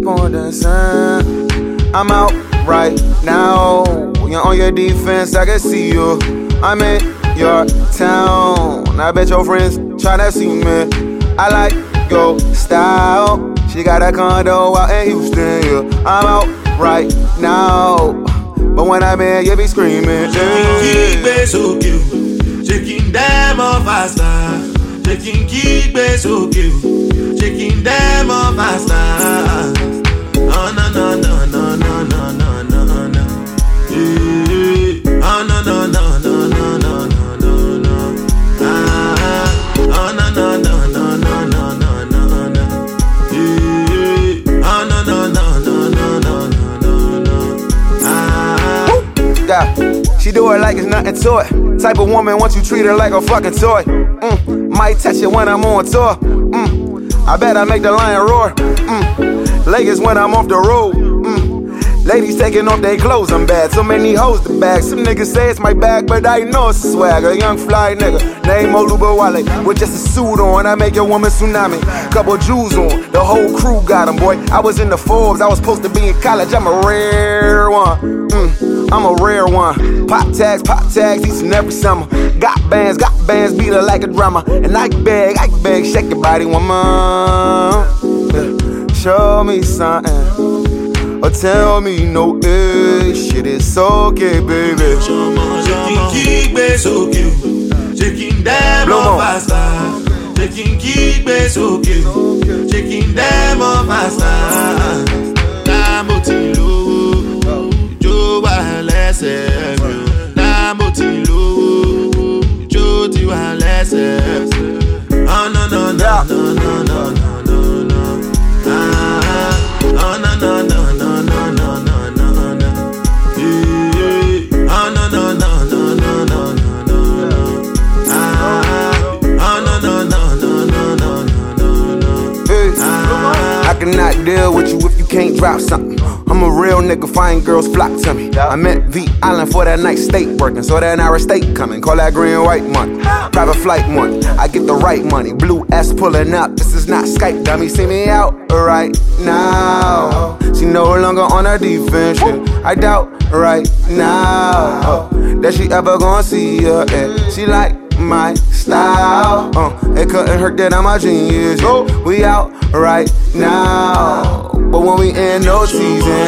on the sun. I'm out right now. You're on your defense, I can see you. I'm in your town. I bet your friends tryna see me. I like your style. She got a condo out in Houston, yeah. I'm out right now. But when I'm in, you be screaming. Kikbe so cute, shaking them off faster. Shaking kikbe so cute, shaking them off faster. Oh no no no no no no no no no. Oh no no no no no no no no. Ah, oh no no no no no no no no no. Oh no no no no no no no no. Ah. Yeah, she do it like it's nothing to it. Type of woman once you treat her like a fucking toy. Might touch it when I'm on tour. I bet I make the lion roar. Lakers when I'm off the road. Ladies taking off their clothes, I'm bad. So many hoes to bag. Some niggas say it's my bag, but I know it's a swag. A young fly nigga named Oluba Wale with just a suit on. I make your woman tsunami. Couple Jews on, the whole crew got them, boy. I was in the Forbes, I was supposed to be in college. I'm a rare one. I'm a rare one. Pop tags, each and every summer. Got bands, beat her like a drummer. And I beg, shake your body, woman. Yeah. Show me something, or tell me no, shit is okay, baby. Shaking kikbe so cute, shaking them off faster. Shaking kikbe so cute, shaking them off faster. Namotilo, jo wa lese mi. Namotilo, jo ti wa lese. Oh no no no no no no no no. Ah, oh no no no no no no no no no. Oh no no no no no no no no. Ah, oh no no no no no no no no. I cannot deal with you if you can't drop something. I'm a real nigga, fine girls flock to me. I'm at the island for that night state working, so that hour state coming. Call that green white money, private flight money. I get the right money, blue S pulling up. This is not Skype, dummy. See me out right now. She no longer on her defense, shit. I doubt right now that she ever gonna see her. She like my style. It couldn't hurt that I'm a genius. Yeah. We out right now. But when we in no season,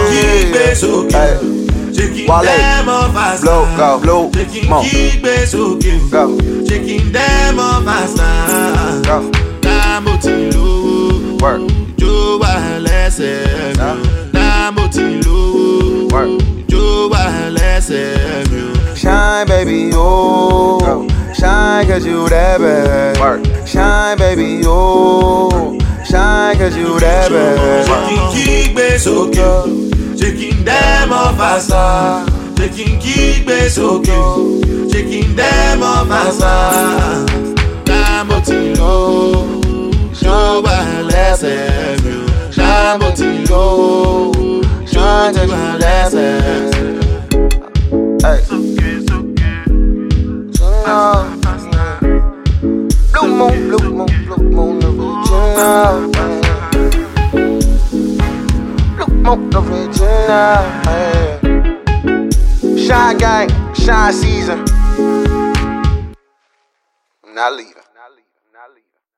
Wale, blow, mo, go, shaking them off faster. Go, Namotilo, work, jo wa lese mi. Namotilo, work, jo wa lese mi. shine, baby, oh, shine 'cause you that bad. Work, shine, baby, oh, shine 'cause you that bad. Shaking kikbe so cute, shaking them off faster. Shaking kikbe so cute, shaking them off faster. Namotilo, jo wa lese mi. Namotilo, jo wa lese mi. Hey. Blue moon, original. Blue moon, original. Shine gang, shine season. I'm not leaving.